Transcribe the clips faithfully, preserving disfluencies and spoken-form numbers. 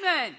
Simon!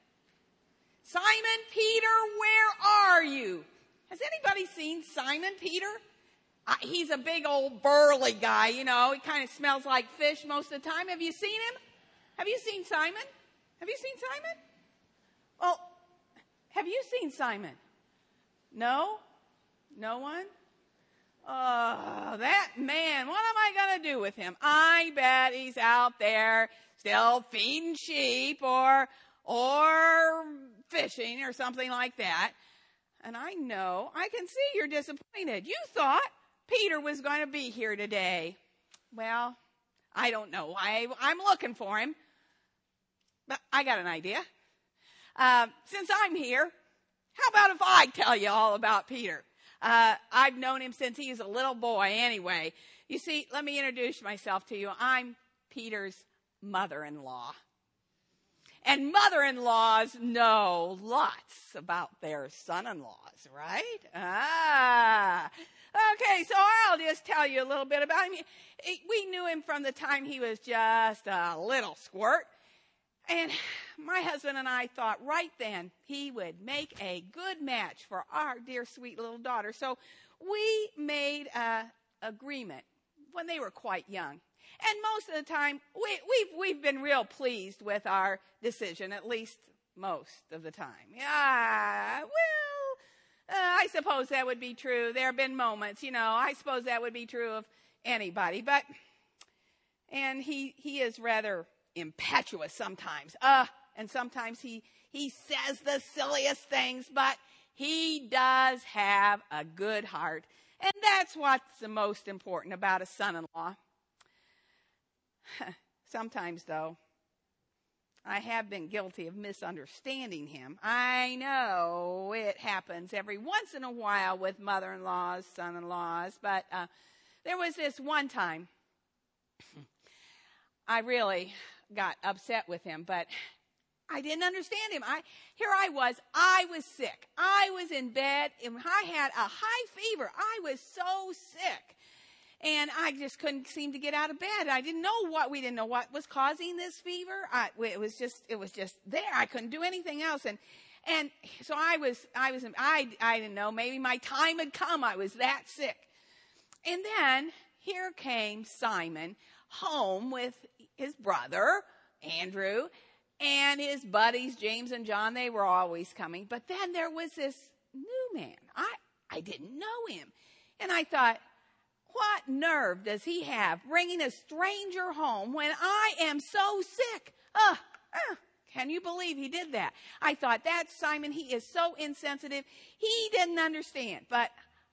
Simon Peter, where are you? Has anybody seen Simon Peter? Uh, he's a big old burly guy, you know. He kind of smells like fish most of the time. Have you seen him? Have you seen Simon? Have you seen Simon? Well, have you seen Simon? No? No one? Oh, that man, what am I going to do with him? I bet he's out there still feeding sheep or, or fishing or something like that. And I know, I can see you're disappointed. You thought Peter was going to be here today. Well, I don't know why I'm looking for him. But I got an idea. Uh, since I'm here, how about if I tell you all about Peter? Uh, I've known him since he was a little boy anyway. You see, let me introduce myself to you. I'm Peter's mother-in-law. And mother-in-laws know lots about their son-in-laws, right? Ah. Okay, so I'll just tell you a little bit about him. We knew him from the time he was just a little squirt. And my husband and I thought right then he would make a good match for our dear sweet little daughter. So we made an agreement when they were quite young. And most of the time, we, we've, we've been real pleased with our decision, at least most of the time. Yeah, well, uh, I suppose that would be true. There have been moments, you know, I suppose that would be true of anybody. But, and he, he is rather impetuous sometimes. Uh, and sometimes he, he says the silliest things, but he does have a good heart. And that's what's the most important about a son-in-law. Sometimes, though, I have been guilty of misunderstanding him. I know it happens every once in a while with mother-in-laws, son-in-laws, but uh, there was this one time I really got upset with him, but I didn't understand him. I here I was. I was sick. I was in bed, and I had a high fever. I was so sick. And I just couldn't seem to get out of bed. I didn't know what, we didn't know what was causing this fever. I, it was just, it was just there. I couldn't do anything else. And, and so I was, I was, I, I didn't know, maybe my time had come. I was that sick. And then here came Simon home with his brother, Andrew, and his buddies, James and John. They were always coming. But then there was this new man. I, I didn't know him. And I thought, what nerve does he have bringing a stranger home when I am so sick? Uh, uh, can you believe he did that? I thought, that's Simon. He is so insensitive. He didn't understand. But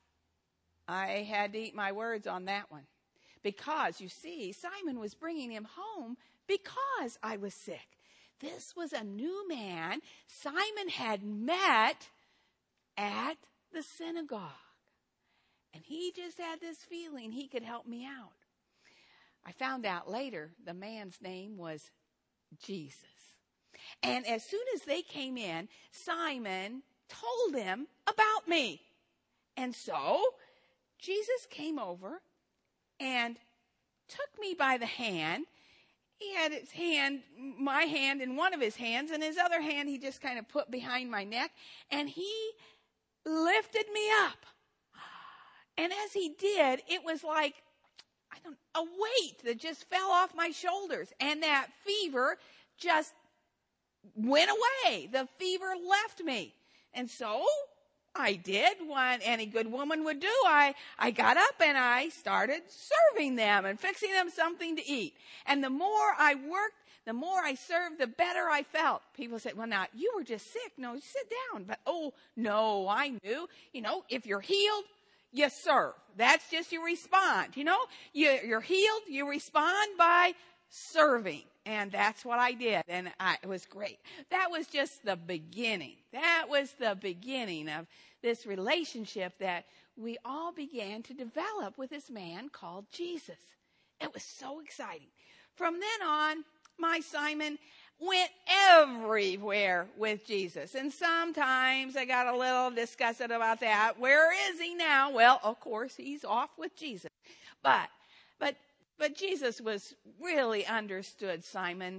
I had to eat my words on that one. Because, you see, Simon was bringing him home because I was sick. This was a new man Simon had met at the synagogue. And he just had this feeling he could help me out. I found out later the man's name was Jesus. And as soon as they came in, Simon told him about me. And so Jesus came over and took me by the hand. He had his hand, my hand in one of his hands, and his other hand he just kind of put behind my neck. And he lifted me up. And as he did, it was like, I don't, a weight that just fell off my shoulders. And that fever just went away. The fever left me. And so I did what any good woman would do. I, I got up and I started serving them and fixing them something to eat. And the more I worked, the more I served, the better I felt. People said, well, now, you were just sick. No, sit down. But, oh, no, I knew. You know, if you're healed, you serve. That's just you respond. You know, you, you're healed. You respond by serving. And that's what I did. And I, it was great. That was just the beginning. That was the beginning of this relationship that we all began to develop with this man called Jesus. It was so exciting. From then on, my Simon went everywhere with Jesus. And sometimes I got a little disgusted about that. Where is he now? Well, of course, he's off with Jesus. But, but, but Jesus was really understood Simon.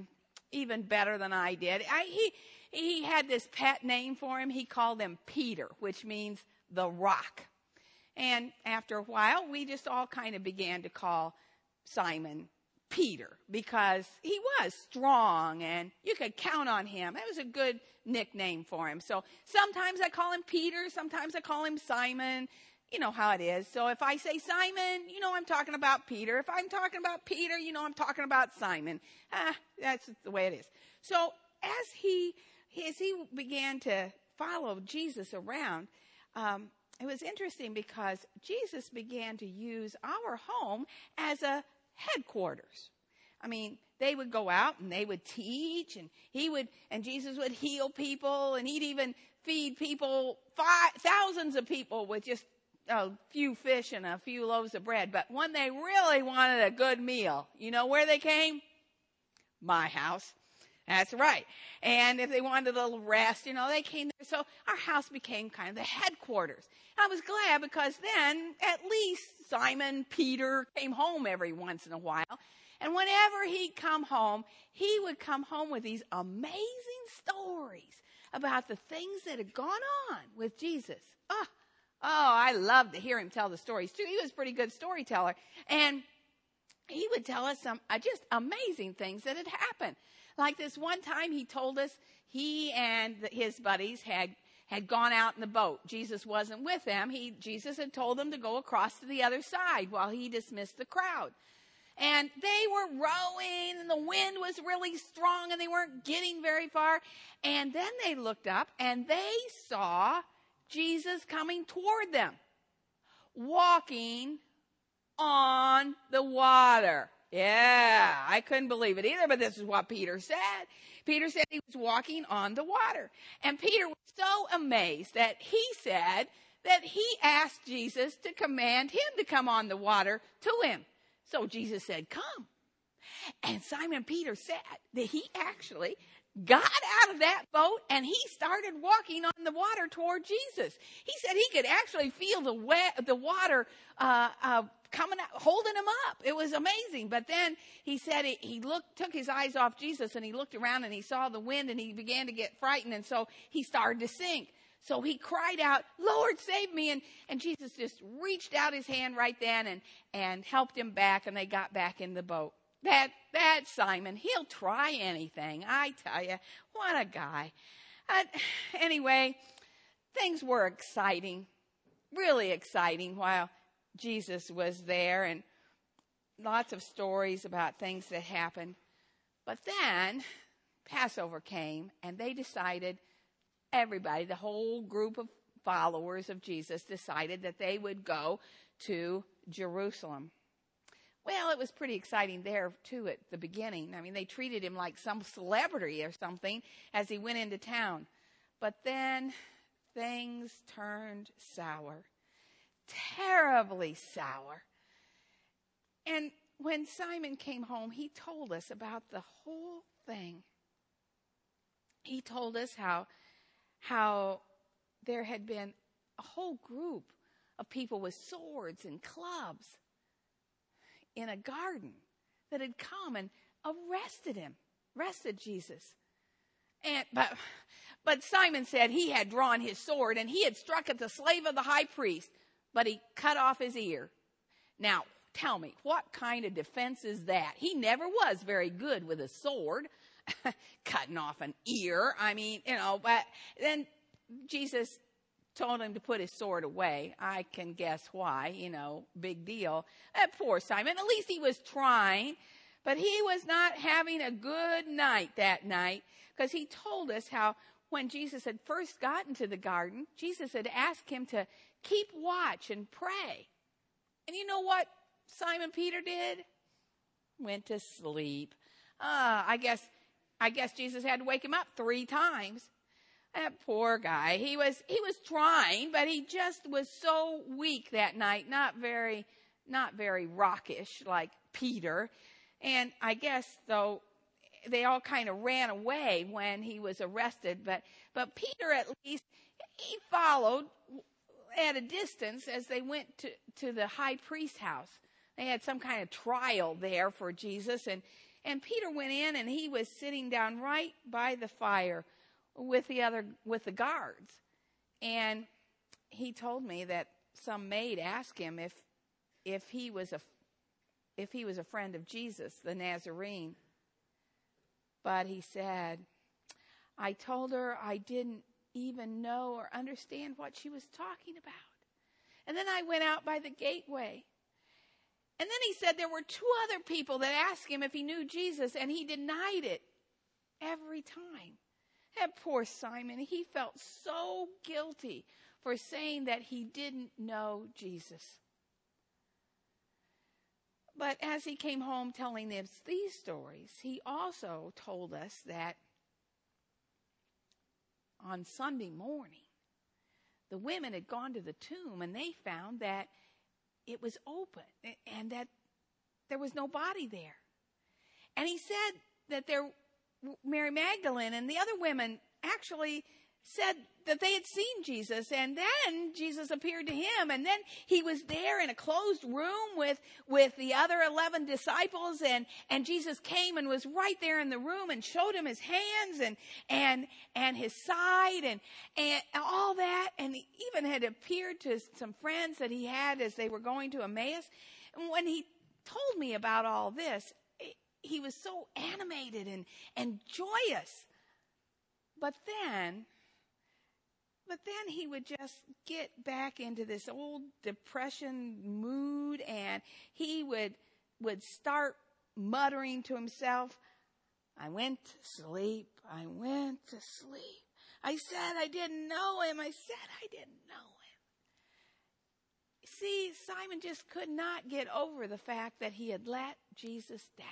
even better than I did. I, he, he had this pet name for him. He called him Peter, which means the rock. And after a while, we just all kind of began to call Simon Peter because he was strong and you could count on him. That was a good nickname for him. So sometimes I call him Peter. Sometimes I call him Simon. You know how it is. So if I say Simon, you know I'm talking about Peter. If I'm talking about Peter, you know I'm talking about Simon. Ah, that's the way it is. So as he, as he began to follow Jesus around, um, it was interesting because Jesus began to use our home as a headquarters. I mean, they would go out and they would teach, and he would, and Jesus would heal people, and he'd even feed people, five, thousands of people with just a few fish and a few loaves of bread. But when they really wanted a good meal, you know where they came? My house. That's right. And if they wanted a little rest, you know, they came there. So our house became kind of the headquarters. I was glad because then at least Simon Peter came home every once in a while. And whenever he'd come home, he would come home with these amazing stories about the things that had gone on with Jesus. Oh, oh, I loved to hear him tell the stories too. He was a pretty good storyteller. And he would tell us some uh, just amazing things that had happened. Like this one time he told us he and his buddies had, had gone out in the boat. Jesus wasn't with them. He, Jesus had told them to go across to the other side while he dismissed the crowd. And they were rowing and the wind was really strong and they weren't getting very far. And then they looked up and they saw Jesus coming toward them, walking on the water. Yeah, I couldn't believe it either, but this is what Peter said. Peter said he was walking on the water. And Peter was so amazed that he said that he asked Jesus to command him to come on the water to him. So Jesus said, come. And Simon Peter said that he actually got out of that boat and he started walking on the water toward Jesus. He said he could actually feel the wet, the water uh, uh, coming out, holding him up. It was amazing. But then he said he, he looked, took his eyes off Jesus and he looked around and he saw the wind and he began to get frightened. And so he started to sink. So he cried out, Lord, save me. And, and Jesus just reached out his hand right then and, and helped him back. And they got back in the boat. That, that Simon, he'll try anything. I tell you, what a guy. Uh, anyway, things were exciting, really exciting while Jesus was there, and lots of stories about things that happened. But then Passover came, and they decided, everybody, the whole group of followers of Jesus decided that they would go to Jerusalem. Well, it was pretty exciting there, too, at the beginning. I mean, they treated him like some celebrity or something as he went into town. But then things turned sour, terribly sour. And when Simon came home, he told us about the whole thing. He told us how, how there had been a whole group of people with swords and clubs in a garden that had come and arrested him, arrested Jesus. And but but Simon said he had drawn his sword and he had struck at the slave of the high priest, but he cut off his ear. Now, tell me, what kind of defense is that? He never was very good with a sword, cutting off an ear. I mean, you know, but then Jesus told him to put his sword away. I can guess why, you know, big deal. Uh, poor Simon, at least he was trying, but he was not having a good night that night because he told us how when Jesus had first gotten to the garden, Jesus had asked him to keep watch and pray. And you know what Simon Peter did? Went to sleep. Uh, I guess, I guess Jesus had to wake him up three times. That poor guy. He was, he was trying, but he just was so weak that night. Not very, not very rockish like Peter. And I guess, though, they all kind of ran away when he was arrested. But, but Peter, at least, he followed at a distance as they went to, to the high priest's house. They had some kind of trial there for Jesus. And, And Peter went in, and he was sitting down right by the fire with the other, with the guards. And he told me that some maid asked him if, if he was a, if he was a friend of Jesus, the Nazarene. But he said, I told her I didn't even know or understand what she was talking about. And then I went out by the gateway. And then he said there were two other people that asked him if he knew Jesus, and he denied it every time. That poor Simon, he felt so guilty for saying that he didn't know Jesus. But as he came home telling us these stories, he also told us that on Sunday morning, the women had gone to the tomb, and they found that it was open and that there was no body there. And he said that there, Mary Magdalene and the other women actually said that they had seen Jesus, and then Jesus appeared to him, and then he was there in a closed room with, with the other eleven disciples, and, and Jesus came and was right there in the room and showed him his hands and, and, and his side and, and all that, and he even had appeared to some friends that he had as they were going to Emmaus. And when he told me about all this, he was so animated and, and joyous. But then, but then he would just get back into this old depression mood, and he would, would start muttering to himself, I went to sleep, I went to sleep. I said I didn't know him, I said I didn't know him. See, Simon just could not get over the fact that he had let Jesus down.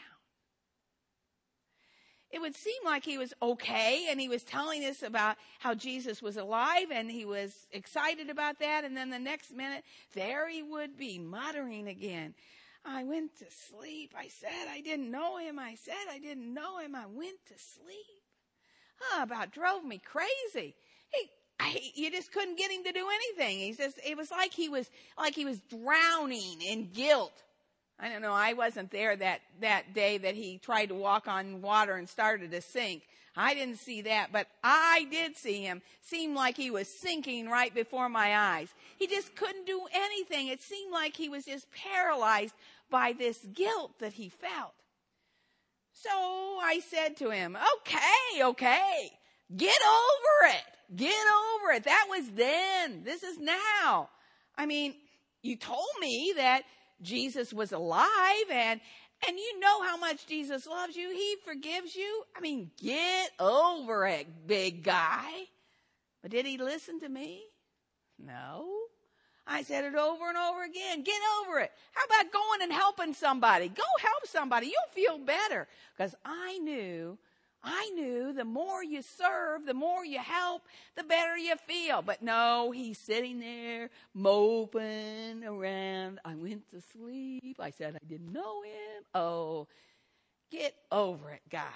It would seem like he was okay, and he was telling us about how Jesus was alive, and he was excited about that, and then the next minute, there he would be muttering again. I went to sleep. I said I didn't know him. I said I didn't know him. I went to sleep. Oh, about drove me crazy. He, I, you just couldn't get him to do anything. He says it was like he was like he was drowning in guilt. I don't know, I wasn't there that, that day that he tried to walk on water and started to sink. I didn't see that, but I did see him. Seemed like he was sinking right before my eyes. He just couldn't do anything. It seemed like he was just paralyzed by this guilt that he felt. So I said to him, okay, okay, get over it. Get over it. That was then. This is now. I mean, you told me that Jesus was alive, and and you know how much Jesus loves you. He forgives you. I mean, get over it, big guy. But did he listen to me? No. I said it over and over again. Get over it. How about going and helping somebody? Go help somebody. You'll feel better. Because I knew, I knew the more you serve, the more you help, the better you feel. But no, he's sitting there moping around. I went to sleep. I said I didn't know him. Oh, get over it, guy.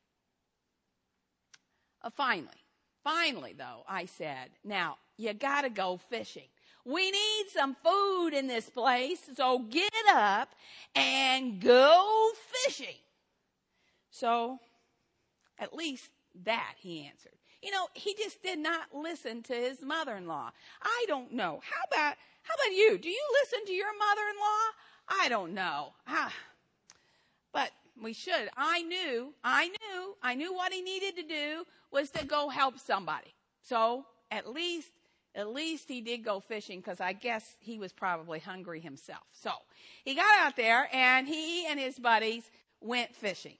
Uh, finally, finally, though, I said, now, you got to go fishing. We need some food in this place, so get up and go fishing. So, at least that, he answered. You know, he just did not listen to his mother-in-law. I don't know. How about, how about you? Do you listen to your mother-in-law? I don't know. Ah, but we should. I knew, I knew, I knew what he needed to do was to go help somebody. So, at least, at least he did go fishing, because I guess he was probably hungry himself. So, he got out there, and he and his buddies went fishing.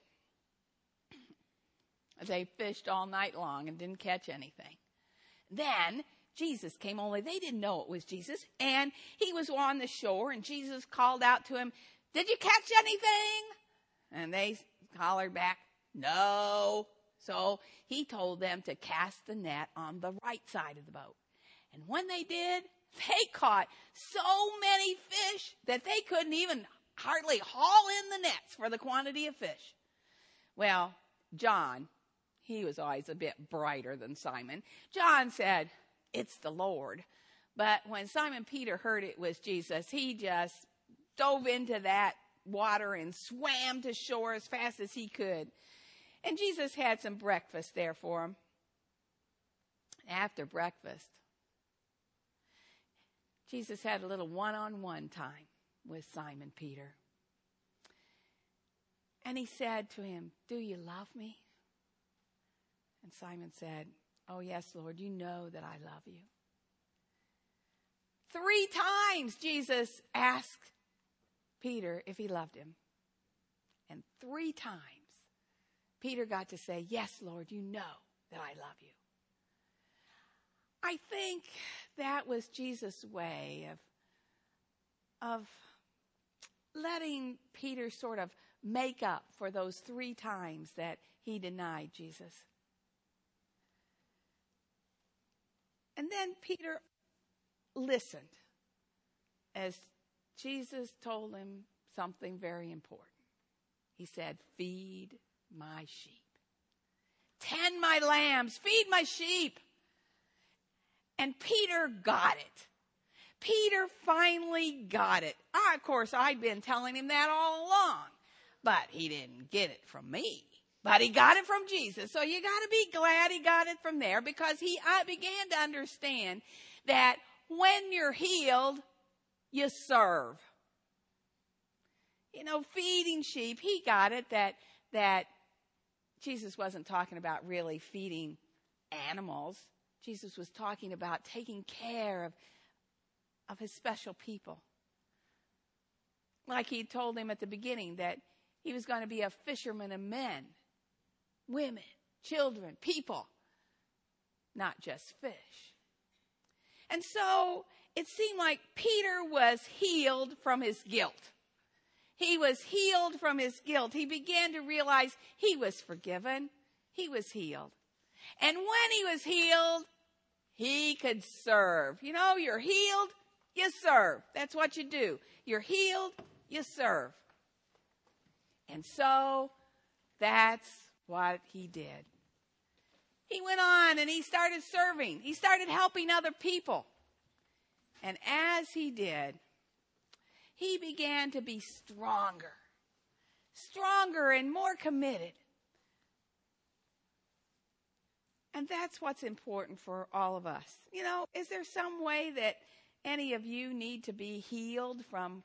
They fished all night long and didn't catch anything. Then Jesus came, only they didn't know it was Jesus. And he was on the shore, and Jesus called out to him, did you catch anything? And they hollered back, no. So he told them to cast the net on the right side of the boat. And when they did, they caught so many fish that they couldn't even hardly haul in the nets for the quantity of fish. Well, John, he was always a bit brighter than Simon. John said, it's the Lord. But when Simon Peter heard it was Jesus, he just dove into that water and swam to shore as fast as he could. And Jesus had some breakfast there for him. After breakfast, Jesus had a little one-on-one time with Simon Peter. And he said to him, "Do you love me?" And Simon said, "Oh, yes, Lord, you know that I love you." Three times Jesus asked Peter if he loved him. And three times Peter got to say, "Yes, Lord, you know that I love you." I think that was Jesus' way of, of letting Peter sort of make up for those three times that he denied Jesus. And then Peter listened as Jesus told him something very important. He said, "Feed my sheep. Tend my lambs. Feed my sheep." And Peter got it. Peter finally got it. I, of course, I'd been telling him that all along, but he didn't get it from me. But he got it from Jesus. So you got to be glad he got it from there, because he I began to understand that when you're healed, you serve. You know, feeding sheep, he got it that that Jesus wasn't talking about really feeding animals. Jesus was talking about taking care of, of his special people. Like he told him at the beginning that he was going to be a fisherman of men, women, children, people, not just fish. And so it seemed like Peter was healed from his guilt. He was healed from his guilt. He began to realize he was forgiven. He was healed. And when he was healed, he could serve. You know, you're healed, you serve. That's what you do. You're healed, you serve. And so that's what he did. He went on and he started serving. He started helping other people. And as he did, he began to be stronger, stronger and more committed. And that's what's important for all of us. You know, is there some way that any of you need to be healed from,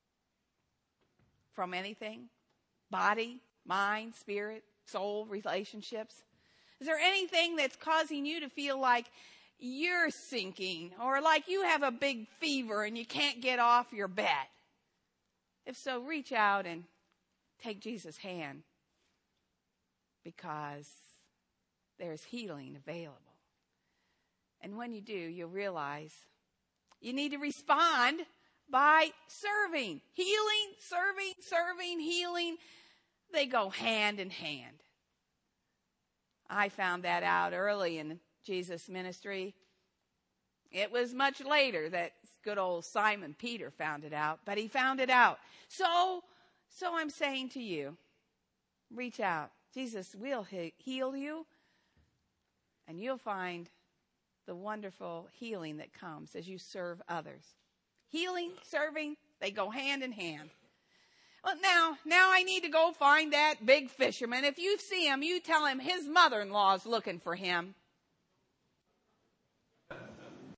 from anything? Body, mind, spirit, soul, relationships? Is there anything that's causing you to feel like you're sinking, or like you have a big fever and you can't get off your bed? If so, reach out and take Jesus' hand, because there's healing available. And when you do, you'll realize you need to respond by serving. Healing, serving, serving, healing, they go hand in hand. I found that out early in Jesus' ministry. It was much later that good old Simon Peter found it out, but he found it out. So, so I'm saying to you, reach out. Jesus will he- heal you. And you'll find the wonderful healing that comes as you serve others. Healing, serving, they go hand in hand. Well, now, now I need to go find that big fisherman. If you see him, you tell him his mother-in-law is looking for him.